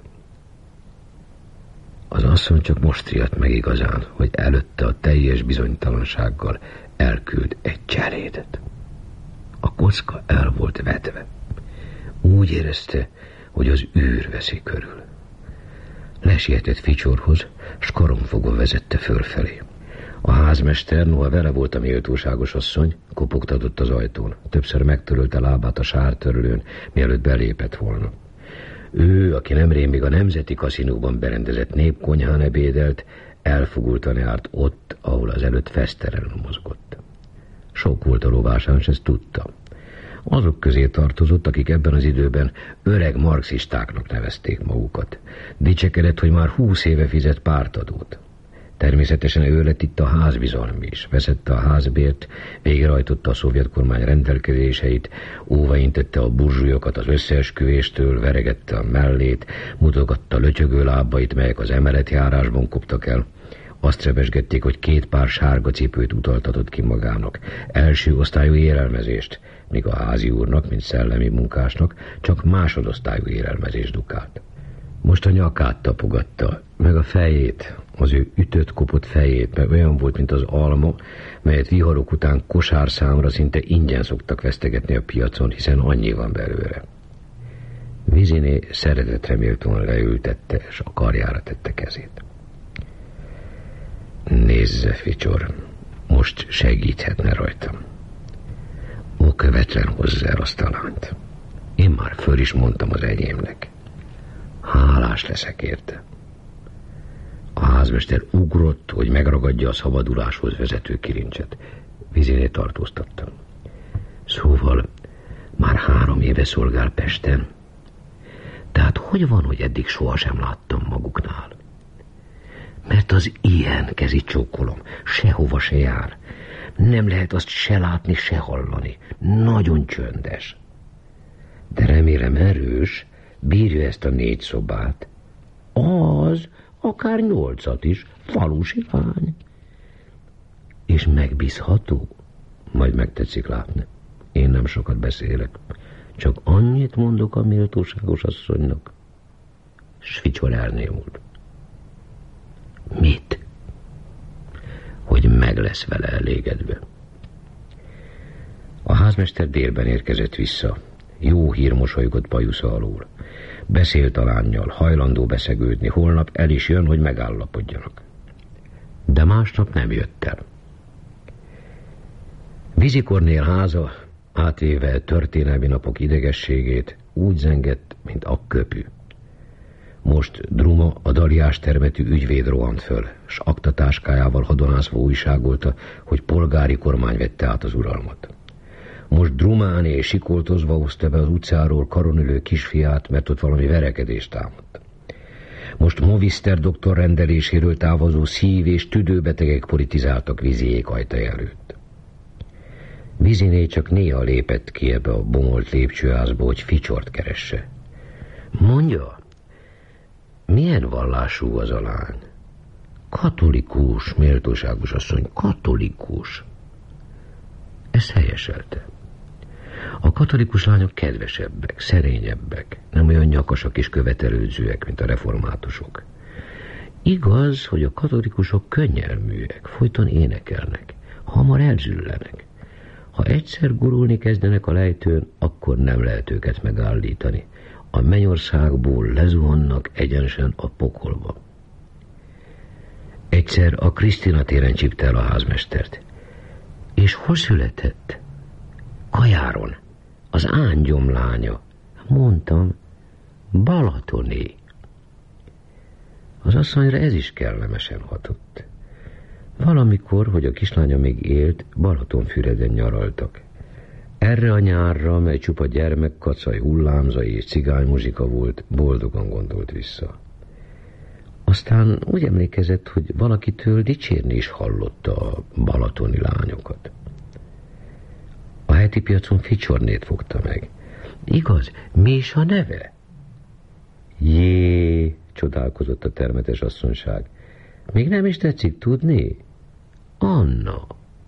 Az asszony csak most riadt meg igazán, hogy előtte a teljes bizonytalansággal elküld egy cselédet. A kocka el volt vetve. Úgy érezte, hogy az űr veszi körül. Lesietett Ficsorhoz, s karonfogva vezette fölfelé. A házmester, noha vele volt a méltóságos asszony, kopogtatott az ajtón. Többször megtörölte lábát a sártörlőn, mielőtt belépett volna. Ő, aki nemrég még a Nemzeti Kaszinóban berendezett népkonyhán ebédelt, elfogultan járt ott, ahol az előtt fesztelenül mozgott. Sok volt a lovásán, s ezt tudta. Azok közé tartozott, akik ebben az időben öreg marxistáknak nevezték magukat. Dicsekedett, hogy már húsz éve fizet pártadót. Természetesen ő lett itt a házbizalmi is. Vezette a házbért, végrehajtotta a szovjet kormány rendelkezéseit, óvaintette a burzsúlyokat az összeesküvéstől, veregette a mellét, mutogatta lötyögő lábait, melyek az emeletjárásban koptak el. Azt rebesgették, hogy két pár sárga cipőt utaltatott ki magának, első osztályú élelmezést, míg a házi úrnak, mint szellemi munkásnak, csak másodosztályú élelmezést dukált. Most a nyakát tapogatta, meg a fejét, az ő ütött, kopott fejét, mert olyan volt, mint az alma, melyet viharok után kosárszámra szinte ingyen szoktak vesztegetni a piacon, hiszen annyi van belőle. Viziné szeretetre méltóan leültette, és a karjára tette kezét. Nézze, Ficsor, most segíthetne rajtam. Ó, követlen hozzá el azt a lányt. Én már föl is mondtam az enyémnek. Hálás leszek érte. A házmester ugrott, hogy megragadja a szabaduláshoz vezető kilincset. Viziné tartóztattam. Szóval már három éve szolgál Pesten. Tehát hogy van, hogy eddig sohasem láttam maguknál? Mert az ilyen, kezi csókolom, sehova se jár. Nem lehet azt se látni, se hallani. Nagyon csöndes. De remélem erős, bírja ezt a négy szobát. Az, akár nyolcat is, falusi lány. És megbízható? Majd megtetszik látni. Én nem sokat beszélek. Csak annyit mondok a méltóságos asszonynak. S Ficsor elnémult. Mit? Hogy meg lesz vele elégedve. A házmester délben érkezett vissza. Jó hír mosolygott bajusza alól. Beszélt a lánnyal, hajlandó beszegődni, holnap el is jön, hogy megállapodjanak. De másnap nem jött el. Vizi Kornél háza, átvéve történelmi napok idegességét, úgy zengett, mint a köpű. Most Druma, a Daliás termetű ügyvéd rohant föl, s aktatáskájával hadonászva újságolta, hogy polgári kormány vette át az uralmat. Most Drumáné sikoltozva hozta be az utcáról karonülő kisfiát, mert ott valami verekedést támadt. Most Moviszter doktor rendeléséről távozó szív- és tüdőbetegek politizáltak Viziék ajtaja előtt. Viziné csak néha lépett ki ebbe a bomolt lépcsőházba, hogy Ficsort keresse. Mondja, milyen vallású az a lány? Katolikus, méltóságos asszony, katolikus. Ezt helyeselte. A katolikus lányok kedvesebbek, szerényebbek, nem olyan nyakasak és követelődzőek, mint a reformátusok. Igaz, hogy a katolikusok könnyelműek, folyton énekelnek, hamar elzüllenek. Ha egyszer gurulni kezdenek a lejtőn, akkor nem lehet őket megállítani. A mennyországból lezuhannak egyenesen a pokolba. Egyszer a Krisztina téren csípte el a házmestert. És hol született? Kajáron. Az Ángyom lánya. Mondtam, Balatoni. Az asszonyra ez is kellemesen hatott. Valamikor, hogy a kislánya még élt, Balatonfüreden nyaraltak. Erre a nyárra, mely csupa gyermekkacaj, hullámzai és cigánymuzsika volt, boldogan gondolt vissza. Aztán úgy emlékezett, hogy valakitől dicsérni is hallotta a balatoni lányokat. A heti piacon Ficsornét fogta meg. Igaz, mi is a neve? Jé, csodálkozott a termetes asszonyság. Még nem is tetszik tudni? Anna.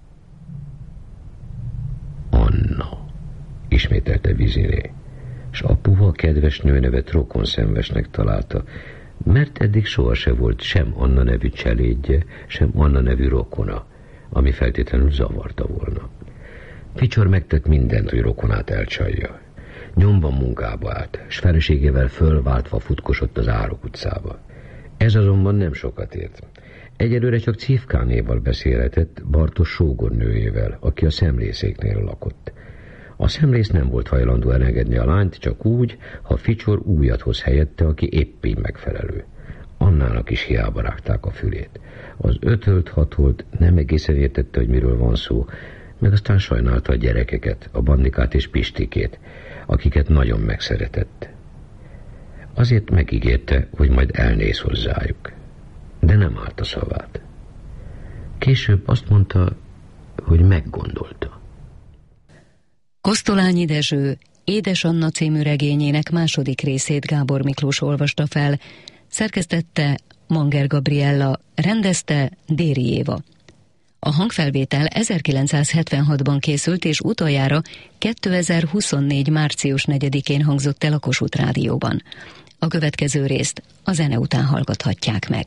Anna, ismételte Viziné, s a puha kedves nőnevet rokonszenvesnek találta, mert eddig sohasem volt sem Anna nevű cselédje, sem Anna nevű rokona, ami feltétlenül zavarta volna. Ficsor megtett mindent, hogy rokonát elcsalja. Nyomban munkába állt, s feleségével fölváltva futkosott az Árok utcába. Ez azonban nem sokat ért. Egyelőre csak Cifkánéval beszélhetett, Bartos sógornőjével, aki a szemlészéknél lakott. A szemlész nem volt hajlandó elengedni a lányt, csak úgy, ha Ficsor újat hoz helyette, aki épp így megfelelő. Annának is hiába rágták a fülét. Az ötölt hatolt nem egészen értette, hogy miről van szó, meg aztán sajnálta a gyerekeket, a Bandikát és Pistikét, akiket nagyon megszeretett. Azért megígérte, hogy majd elnéz hozzájuk, de nem állt a szavát. Később azt mondta, hogy meggondolta. Kosztolányi Dezső Édes Anna című regényének második részét Gábor Miklós olvasta fel, szerkesztette Manger Gabriella, rendezte Déri Éva. A hangfelvétel ezerkilencszázhetvenhatban készült, és utoljára kétezer-huszonnégy. március negyedikén hangzott el a Kossuth Rádióban. A következő részt a zene után hallgathatják meg.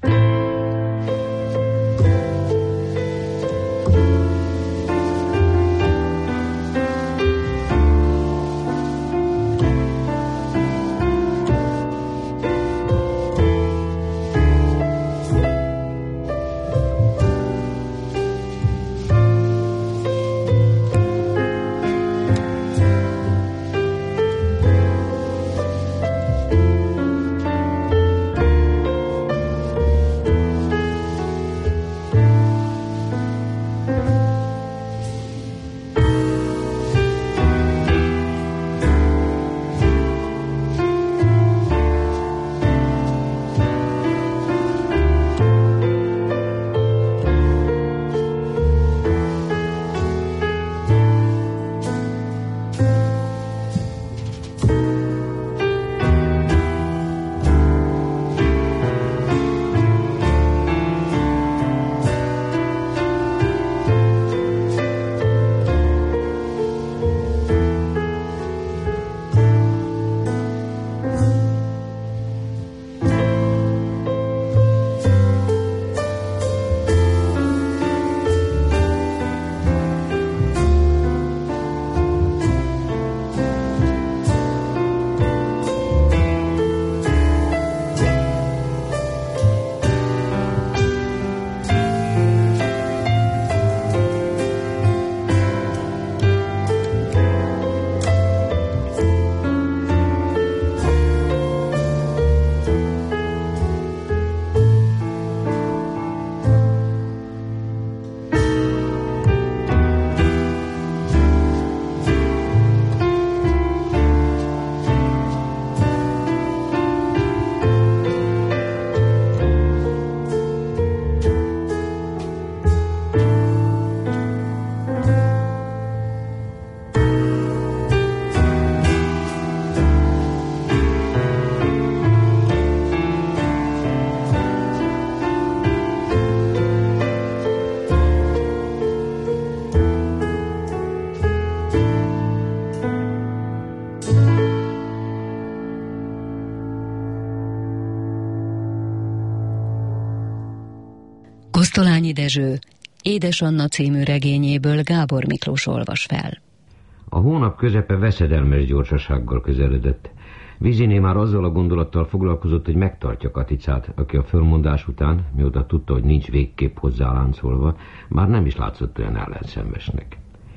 Kosztolányi Dezső Édes Anna című regényéből Gábor Miklós olvas fel. A hónap közepe veszedelmes gyorsasággal közeledett. Viziné már azzal a gondolattal foglalkozott, hogy megtartja Katicát, aki a fölmondás után, mióta tudta, hogy nincs végképp hozzáláncolva, már nem is látszott olyan ellenszenvesnek.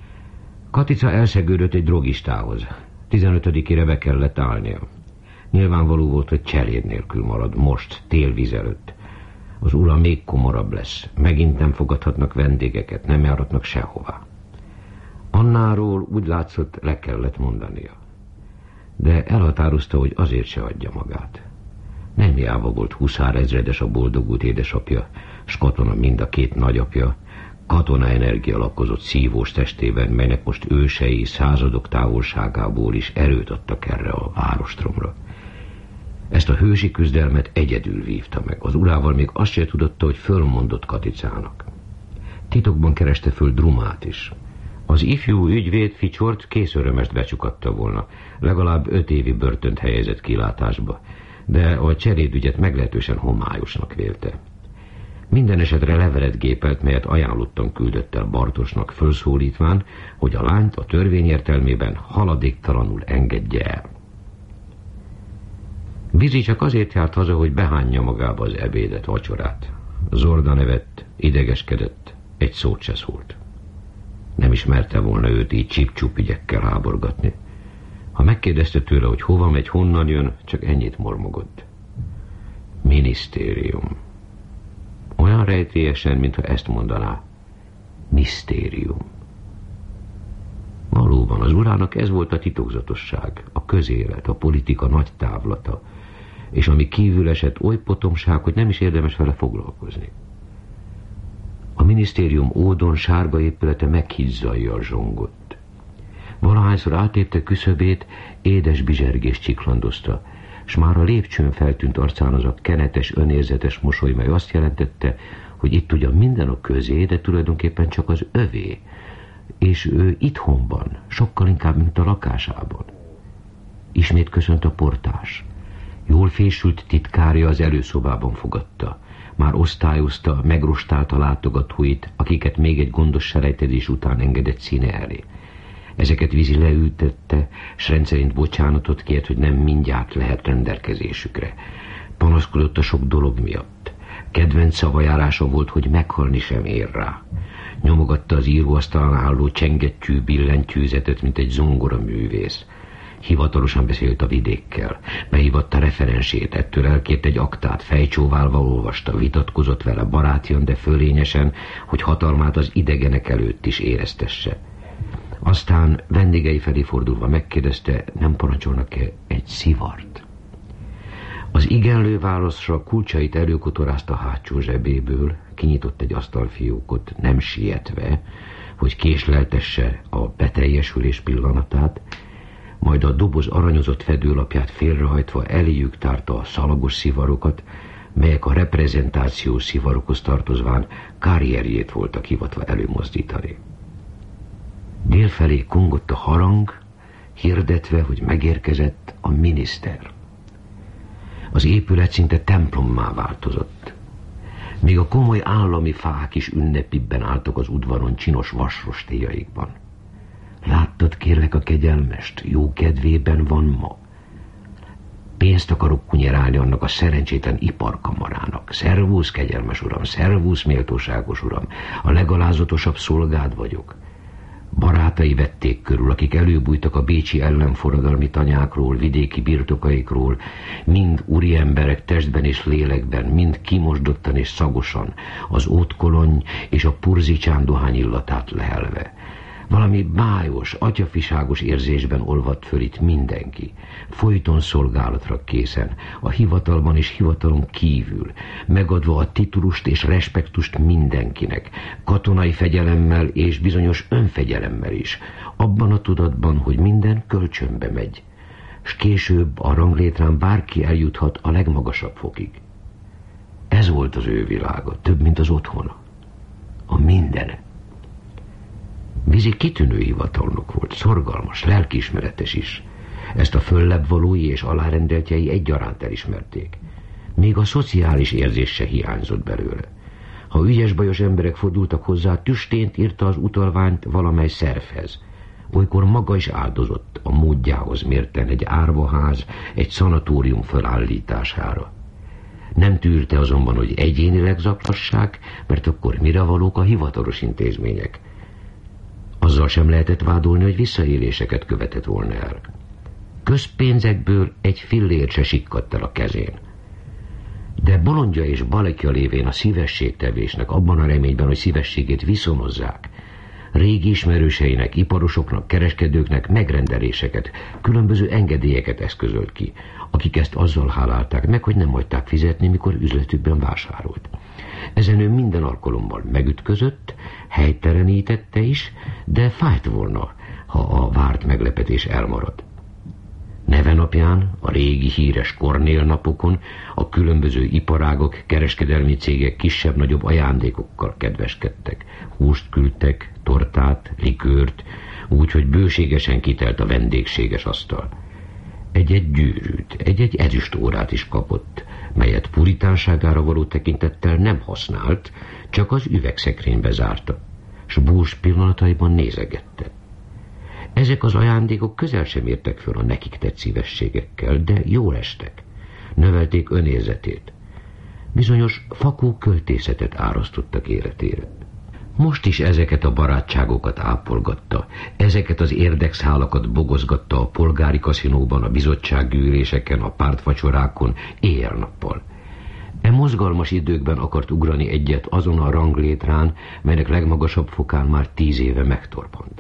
Katica elszegődött egy drogistához. tizenötödikére be kellett állnia. Nyilvánvaló volt, hogy cseléd nélkül marad, most, télvíz előtt. Az ura még komorabb lesz. Megint nem fogadhatnak vendégeket, nem járhatnak sehová. Annáról úgy látszott, le kellett mondania. De elhatározta, hogy azért se adja magát. Nem hiába volt huszárezredes a boldogult édesapja, s katona mind a két nagyapja, katona energia lakozott szívós testében, melynek most ősei századok távolságából is erőt adtak erre a várostromra. Ezt a hősi küzdelmet egyedül vívta meg. Az urával még azt se tudotta, hogy fölmondott Katicának. Titokban kereste föl Drumát is. Az ifjú ügyvéd Ficsort készörömest becsukatta volna, legalább öt évi börtönt helyezett kilátásba, de a cserédügyet meglehetősen homályosnak vélte. Minden esetre levelet gépelt, melyet ajánlottan küldött el Bartosnak fölszólítván, hogy a lányt a törvény értelmében haladéktalanul engedje el. Vizi csak azért járt haza, hogy behányja magába az ebédet, vacsorát. Zorda nevett, idegeskedett, egy szót se szólt. Nem ismerte volna őt így csip-csup ügyekkel háborgatni. Ha megkérdezte tőle, hogy hova megy, honnan jön, csak ennyit mormogott. Minisztérium. Olyan rejtélyesen, mintha ezt mondaná. Misztérium. Valóban, az urának ez volt a titokzatosság, a közélet, a politika nagy távlata, és ami kívül esett, oly potomság, hogy nem is érdemes vele foglalkozni. A minisztérium ódon sárga épülete meghizzajjal zsongott. Valahányszor átépte küszöbét, édes bizsergés csiklandozta, s már a lépcsőn feltűnt arcán az a kenetes, önérzetes mosoly, mely azt jelentette, hogy itt ugyan minden a közé, de tulajdonképpen csak az övé, és ő itthonban, sokkal inkább, mint a lakásában. Ismét köszönt a portás. Jól fésült titkárja az előszobában fogadta. Már osztályozta, megrostálta látogatóit, akiket még egy gondos selejtezés után engedett színe elé. Ezeket Vizi leültette, s rendszerint bocsánatot kért, hogy nem mindjárt lehet rendelkezésükre. Panaszkodott a sok dolog miatt. Kedvenc szavajárása volt, hogy meghalni sem ér rá. Nyomogatta az íróasztalán álló csengettyű billentyűzetet, mint egy zongora művész. Hivatalosan beszélt a vidékkel. Behívatta referensét, ettől elkért egy aktát, fejcsóválva olvasta, vitatkozott vele barátjan, de fölényesen, hogy hatalmát az idegenek előtt is éreztesse. Aztán vendégei felé fordulva megkérdezte, nem parancsolnak-e egy szivart. Az igenlő válaszra kulcsait előkotorázta a hátsó zsebéből, kinyitott egy asztalfiókot, nem sietve, hogy késleltesse a beteljesülés pillanatát, majd a doboz aranyozott fedőlapját félrehajtva eléjük tárta a szalagos szivarokat, melyek a reprezentációs szivarokhoz tartozván karrierjét voltak hivatva előmozdítani. Délfelé kongott a harang, hirdetve, hogy megérkezett a miniszter. Az épület szinte templommá változott. Még a komoly állami fák is ünnepibben álltak az udvaron csinos vasrostéjaikban. Láttad, kérlek, a kegyelmest, jó kedvében van ma. Pénzt akarok kunyerálni annak a szerencsétlen iparkamarának. Szervusz, kegyelmes uram, szervusz, méltóságos uram, a legalázatosabb szolgád vagyok. Barátai vették körül, akik előbújtak a bécsi ellenforradalmi tanyákról, vidéki birtokaikról, mind úriemberek testben és lélekben, mind kimosdottan és szagosan, az ótkolony és a purzicsán dohány illatát lehelve. Valami bájos, atyafiságos érzésben olvadt föl itt mindenki, folyton szolgálatra készen, a hivatalban és hivatalon kívül, megadva a titulust és respektust mindenkinek, katonai fegyelemmel és bizonyos önfegyelemmel is, abban a tudatban, hogy minden kölcsönbe megy, s később a ranglétrán bárki eljuthat a legmagasabb fokig. Ez volt az ő világa, több, mint az otthona. A mindene. Vizi kitűnő hivatalnok volt, szorgalmas, lelkiismeretes is. Ezt a föllebb valói és alárendeltjei egyaránt elismerték. Még a szociális érzés se hiányzott belőle. Ha ügyes-bajos emberek fordultak hozzá, tüstént írta az utalványt valamely szervhez. Olykor maga is áldozott a módjához mérten egy árvaház, egy szanatórium fölállítására. Nem tűrte azonban, hogy egyénileg zaklassák, mert akkor mire valók a hivatalos intézmények. Azzal sem lehetett vádolni, hogy visszaéléseket követett volna el. Közpénzekből egy fillért se sikkadt el a kezén. De bolondja és balekja lévén a szívességtevésnek, abban a reményben, hogy szívességét viszonozzák, régi ismerőseinek, iparosoknak, kereskedőknek megrendeléseket, különböző engedélyeket eszközölt ki, akik ezt azzal hálálták meg, hogy nem hagyták fizetni, mikor üzletükben vásárolt. Ezen ő minden alkalommal megütközött, helytelenítette is, de fájt volna, ha a várt meglepetés elmarad. Neve napján, a régi híres Kornél napokon a különböző iparágok, kereskedelmi cégek kisebb-nagyobb ajándékokkal kedveskedtek. Húst küldtek, tortát, likőrt, úgyhogy bőségesen kitelt a vendégséges asztal. Egy-egy gyűrűt, egy-egy ezüstórát is kapott, melyet puritánságára való tekintettel nem használt, csak az üvegszekrénybe zárta, s bús pillanataiban nézegette. Ezek az ajándékok közel sem értek föl a nekik tett szívességekkel, de jól estek, növelték önérzetét. Bizonyos fakó költészetet árasztottak életére. Most is ezeket a barátságokat ápolgatta, ezeket az érdekszálakakat bogozgatta a polgári kaszinóban, a bizottsággyűléseken, a pártvacsorákon, éjjel-nappal. E mozgalmas időkben akart ugrani egyet azon a ranglétrán, melynek legmagasabb fokán már tíz éve megtorpant.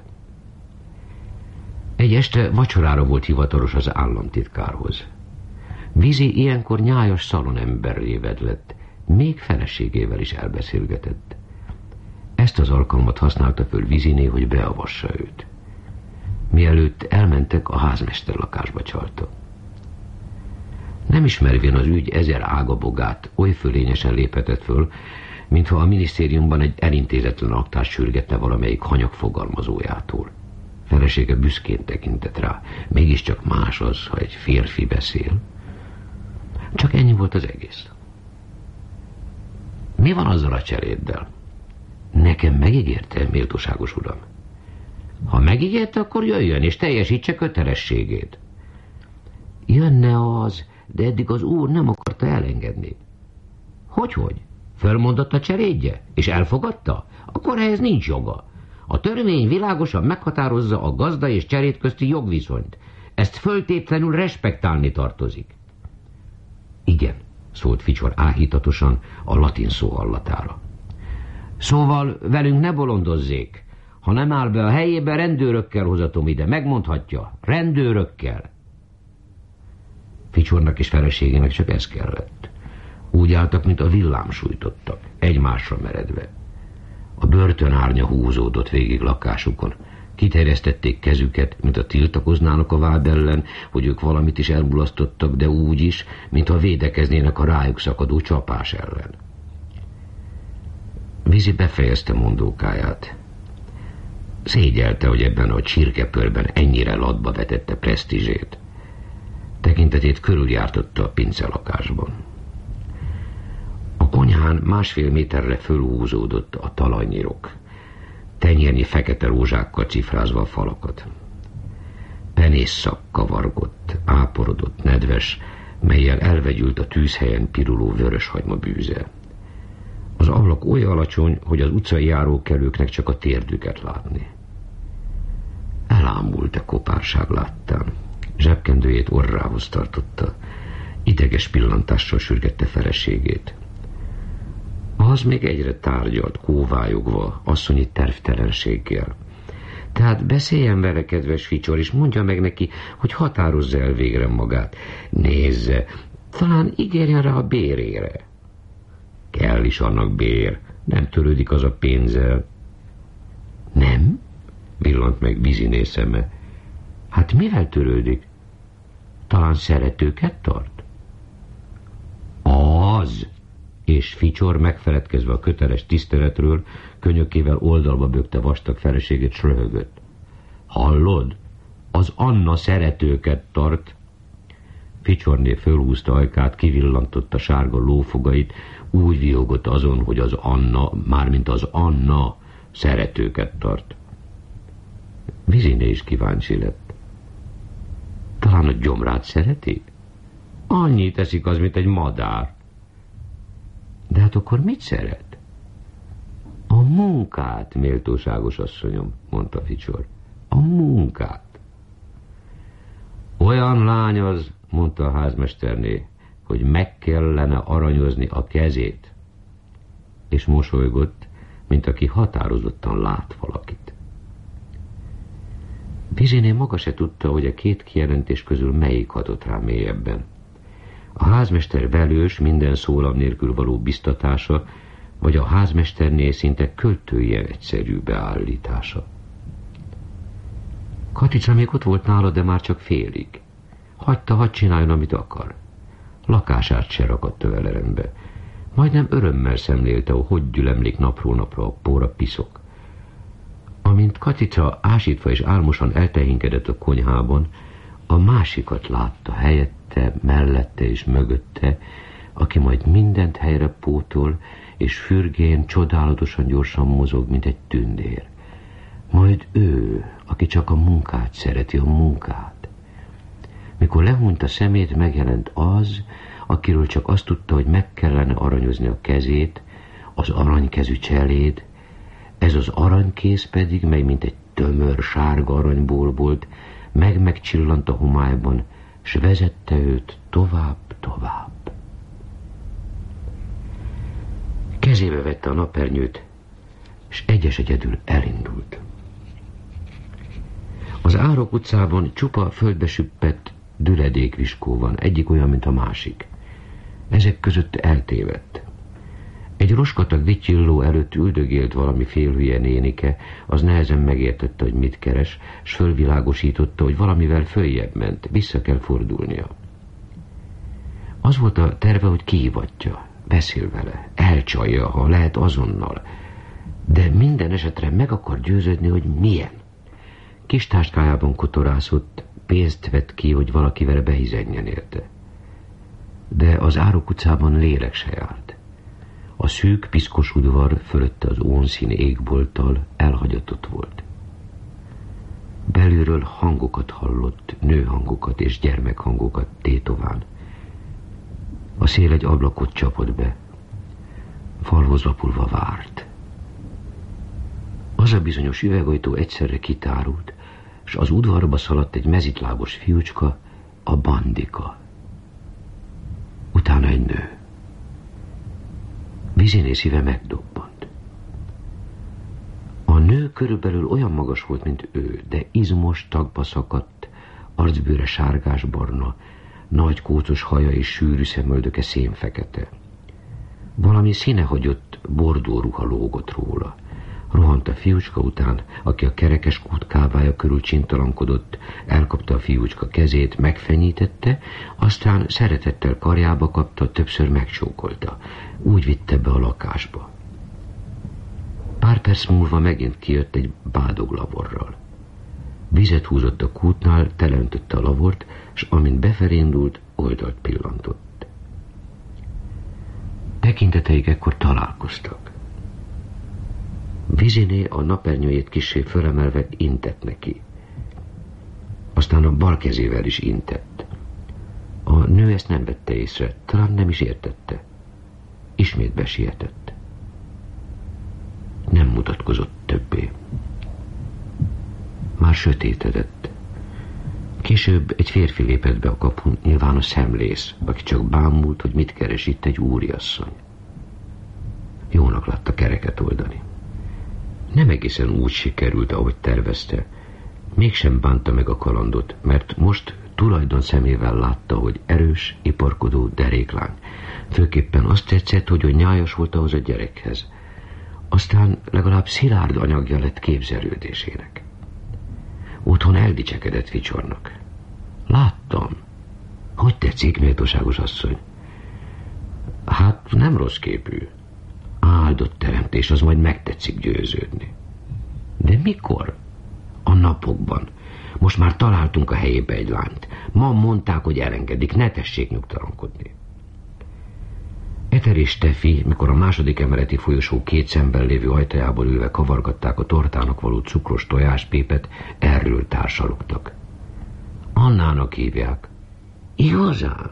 Egy este vacsorára volt hivatalos az államtitkárhoz. Vizi ilyenkor nyájas szalonemberré vedlett, még feleségével is elbeszélgetett. Ezt az alkalmat használta föl Viziné, hogy beavassa őt. Mielőtt elmentek, a házmester lakásba csalta. Nem ismervén az ügy ezer ágabogát, oly fölényesen léphetett föl, mintha a minisztériumban egy elintézetlen aktát sürgetne valamelyik hanyag fogalmazójától. Felesége büszkén tekintett rá, mégiscsak más az, ha egy férfi beszél. Csak ennyi volt az egész. Mi van azzal a cseréddel? Nekem megígérte, méltóságos uram. Ha megígérte, akkor jöjjön és teljesítse kötelességét. Jönne az, de eddig az úr nem akarta elengedni. Hogyhogy? Fölmondott a cserédje, és elfogadta? Akkor ehhez nincs joga. A törvény világosan meghatározza a gazda és cserét közti jogviszonyt. Ezt föltétlenül respektálni tartozik. Igen, szólt Ficsor áhítatosan a latin szó hallatára. Szóval velünk ne bolondozzék. Ha nem áll be a helyébe, rendőrökkel hozatom ide. Megmondhatja, rendőrökkel. Ficsornak és feleségének csak ez kellett. Úgy álltak, mint a villám sújtottak, egymásra meredve. A börtön árnya húzódott végig lakásukon. Kiterjesztették kezüket, mint a tiltakoznának a vád ellen, hogy ők valamit is elmulasztottak, de úgy is, mintha védekeznének a rájuk szakadó csapás ellen. Vizi befejezte mondókáját. Szégyelte, hogy ebben a csirkepörben ennyire latba vetette presztízsét. Tekintetét körüljártotta a pincelakásban. A konyhán másfél méterre fölhúzódott a talajnyirok, tenyérnyi fekete rózsákkal cifrázva a falakat. Penészszak kavargott, áporodott, nedves, mellyel elvegyült a tűzhelyen piruló vöröshagyma bűze. Az ablak oly alacsony, hogy az utcai járókelőknek csak a térdüket látni. Elámult a kopárság láttán. Zsebkendőjét orrához tartotta. Ideges pillantással sürgette feleségét. Az még egyre tárgyalt, kóvályogva, asszonyi tervtelenséggel. Tehát beszéljen vele, kedves Ficsor, és mondja meg neki, hogy határozza el végre magát. Nézze, talán ígérjen rá a bérére. Kell is annak bér, nem törődik az a pénzzel. Nem? Villant meg Viziné szeme. Hát mivel törődik? Talán szeretőket tart? Az! És Ficsor, megfeledkezve a köteles tiszteletről, könyökével oldalba bökte vastag feleségét, s röhögött. Hallod? Az Anna szeretőket tart. Ficsorné fölhúzta ajkát, kivillantotta sárga lófogait, úgy vihogott azon, hogy az Anna, mármint az Anna szeretőket tart. Viziné is kíváncsi lett. Talán a gyomrát szereti? Annyit teszik az, mint egy madár. De hát akkor mit szeret? A munkát, méltóságos asszonyom, mondta Ficsor. A munkát. Olyan lány az, mondta a házmesterné, hogy meg kellene aranyozni a kezét. És mosolygott, mint aki határozottan lát valakit. Viziné maga se tudta, hogy a két kijelentés közül melyik hatott rá mélyebben. A házmester velős, minden szólam nélkül való biztatása, vagy a házmesternél szinte költőjen egyszerű beállítása. Katica még ott volt nála, de már csak félig. Hagyta, hadd csináljon, amit akar. Lakását se rakatta vele rendbe. Majdnem örömmel szemlélte, hogy gyülemlik napról napra a póra piszok. Amint Katica ásítva és álmosan eltehinkedett a konyhában, a másikat látta helyette, mellette és mögötte, aki majd mindent helyre pótol, és fürgén csodálatosan gyorsan mozog, mint egy tündér. Majd ő, aki csak a munkát szereti, a munkát. Mikor lehúnyt a szemét, megjelent az, akiről csak azt tudta, hogy meg kellene aranyozni a kezét, az aranykezű cseléd. Ez az aranykész pedig, mely mint egy tömör sárga aranyból volt, meg-megcsillant a homályban, s vezette őt tovább-tovább. Kezébe vette a napernyőt, s egyes egyedül elindult. Az Árok utcában csupa földbe süppett düledékviskó van, egyik olyan, mint a másik. Ezek között eltévedt. Egy roskatag vityilló előtt üldögélt valami félhülye nénike, az nehezen megértette, hogy mit keres, s fölvilágosította, hogy valamivel följebb ment, vissza kell fordulnia. Az volt a terve, hogy kihívatja, beszél vele, elcsalja, ha lehet azonnal, de minden esetre meg akar győződni, hogy milyen. Kis táskájában kotorászott, pénzt vett ki, hogy valaki vele behizenjen érte. De az Árok utcában lélek se járt. A szűk, piszkos udvar fölötte az ónszín égbolttal elhagyatott volt. Belülről hangokat hallott, nőhangokat és gyermekhangokat tétován. A szél egy ablakot csapott be. Falhoz lapulva várt. Az a bizonyos üvegajtó egyszerre kitárult, s az udvarba szaladt egy mezitlábos fiúcska, a Bandika. Utána egy nő. Viziné szíve megdobbant. A nő körülbelül olyan magas volt, mint ő, de izmos, tagba szakadt, arcbőre sárgásbarna, nagy kócos haja és sűrű szemöldöke szénfekete. Valami színehagyott bordó ruha lógott róla. Rohant a fiúcska után, aki a kerekes kút kávája körül csintalankodott, elkapta a fiúcska kezét, megfenyítette, aztán szeretettel karjába kapta, többször megcsókolta. Úgy vitte be a lakásba. Pár perc múlva megint kijött egy bádog lavorral. Vizet húzott a kútnál, teleöntötte a lavort, s amint befelé indult, oldalt pillantott. Tekinteteik ekkor találkoztak. Viziné a napernyőjét kissé fölemelve intett neki. Aztán a bal kezével is intett. A nő ezt nem vette észre, talán nem is értette. Ismét besietett. Nem mutatkozott többé. Már sötétedett. Később egy férfi lépett be a kapun, nyilván a szemlész, aki csak bámult, hogy mit keres itt egy úriasszony. Jónak látta kereket oldani. Nem egészen úgy sikerült, ahogy tervezte. Mégsem bánta meg a kalandot, mert most tulajdon szemével látta, hogy erős, iparkodó deréklány. Főképpen azt tetszett, hogy, hogy nyájas volt ahhoz a gyerekhez. Aztán legalább szilárd anyagja lett képzelődésének. Otthon eldicsekedett Vicsornak. Láttam. Hogy tetszik, méltóságos asszony? Hát nem rossz képű. Áldott teremtés, az majd megtetszik győződni. De mikor? A napokban. Most már találtunk a helyébe egy lányt. Ma mondták, hogy elengedik, ne tessék nyugtalankodni. Eter és Steffi, mikor a második emeleti folyosó két szemben lévő ajtajából ülve kavargatták a tortának való cukros tojáspépet, erről társalogtak. Annának hívják. Igazán?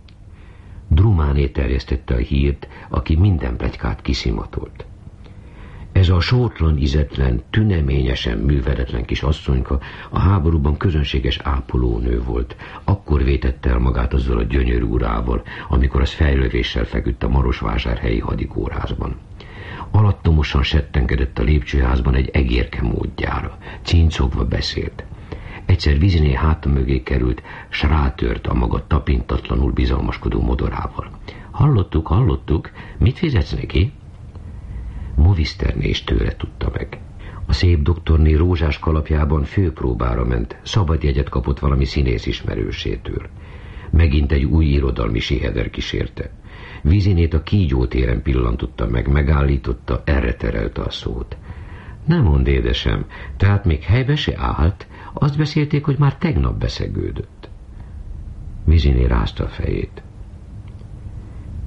Drumáné terjesztette a hírt, aki minden pletykát kiszimatolt. Ez a sótlan, izetlen, tüneményesen műveletlen kis asszonyka a háborúban közönséges ápolónő volt. Akkor vétette el magát azzal a gyönyörű urával, amikor az fejlövéssel feküdt a marosvásárhelyi hadikórházban. Alattomosan settengedett a lépcsőházban egy egérke módjára. Cincogva beszélt. Egyszer Viziné háta mögé került, s rátört a maga tapintatlanul bizalmaskodó modorával. Hallottuk, hallottuk, mit fizetsz neki? Moviszterné is tőle tudta meg. A szép doktorné rózsás kalapjában főpróbára ment, szabadjegyet kapott valami színész ismerősétől. Megint egy új irodalmi siheder kísérte. Vizinét a kígyótéren pillantotta meg, megállította, erre terelte a szót. Nem mondd, édesem, tehát még helybe se állt, azt beszélték, hogy már tegnap beszegődött. Viziné rázta a fejét.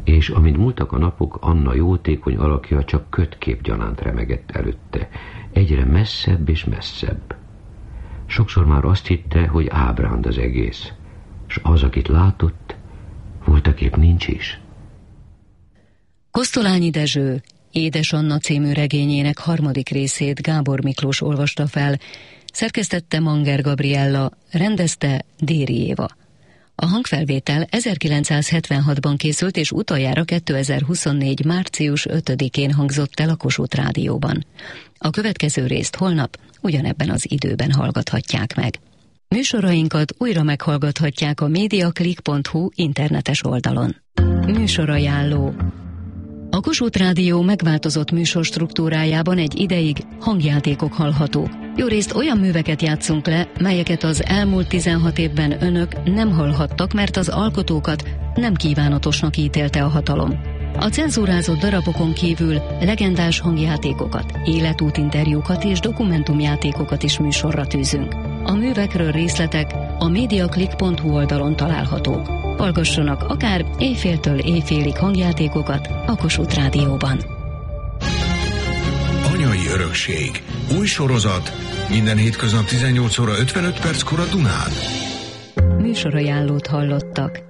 és amint múltak a napok, Anna jótékony alakja csak kötkép gyanánt remegett előtte, egyre messzebb és messzebb. Sokszor már azt hitte, hogy ábránd az egész, s az, akit látott, voltaképp nincs is. Kosztolányi Dezső Édes Anna című regényének harmadik részét Gábor Miklós olvasta fel, szerkesztette Manger Gabriella, rendezte Déri Éva. A hangfelvétel ezerkilencszázhetvenhatban készült, és utoljára kétezer-huszonnégy. március ötödikén hangzott el a Kossuth Rádióban. A következő részt holnap ugyanebben az időben hallgathatják meg. Műsorainkat újra meghallgathatják a mediaclick pont hu internetes oldalon. Műsorajánló. A Kossuth Rádió megváltozott műsorstruktúrájában egy ideig hangjátékok hallhatók. Jó részt olyan műveket játszunk le, melyeket az elmúlt tizenhat évben önök nem hallhattak, mert az alkotókat nem kívánatosnak ítélte a hatalom. A cenzúrázott darabokon kívül legendás hangjátékokat, életútinterjúkat és dokumentumjátékokat is műsorra tűzünk. A művekről részletek a mediaclick pont hu oldalon találhatók. Hallgassanak akár éjféltől éjfélig hangjátékokat a Kossuth Rádióban. Anyai örökség. Új sorozat. Minden hétköznap tizennyolc óra ötvenöt perckor a Dunán. Műsorajánlót hallottak.